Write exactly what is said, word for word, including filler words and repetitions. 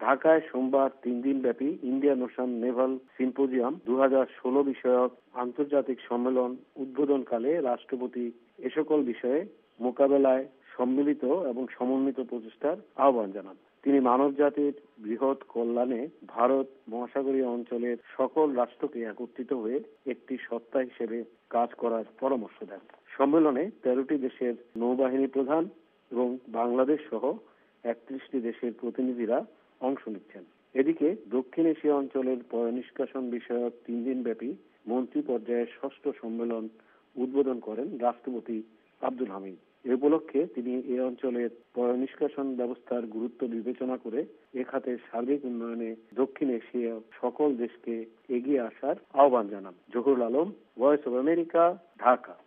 ঢাকায় সোমবার তিন দিন ব্যাপী ইন্ডিয়ান ওশান নেভাল সিম্পোজিয়াম দু হাজার ষোলো বিষয়ক আন্তর্জাতিক সম্মেলন উদ্বোধনকালে রাষ্ট্রপতি এ সকল বিষয়ে মোকাবেলায় সম্মিলিত এবং সমন্বিত প্রচেষ্টার আহ্বান জানান। তিনি মানব জাতির বৃহৎ কল্যাণে ভারত মহাসাগরীয় অঞ্চলের সকল রাষ্ট্রকে একত্রিত হয়ে একটি সত্তা হিসেবে কাজ করার পরামর্শ দেন। সম্মেলনে তেরোটি দেশের নৌবাহিনী প্রধান এবং বাংলাদেশ সহ একত্রিশটি দেশের প্রতিনিধিরা অংশ নিচ্ছেন। এদিকে দক্ষিণ এশিয়া অঞ্চলের পয়ঃনিষ্কাশন বিষয়ক তিন দিন ব্যাপী মন্ত্রী পর্যায়ের ষষ্ঠ সম্মেলন উদ্বোধন করেন রাষ্ট্রপতি আব্দুল হামিদ। এ উপলক্ষে তিনি এ অঞ্চলের পয়ঃনিষ্কাশন ব্যবস্থার গুরুত্ব বিবেচনা করে এ খাতের সার্বিক উন্নয়নে দক্ষিণ এশিয়া সকল দেশকে এগিয়ে আসার আহ্বান জানান। Zahurul Alam, Voice of America, Dhaka.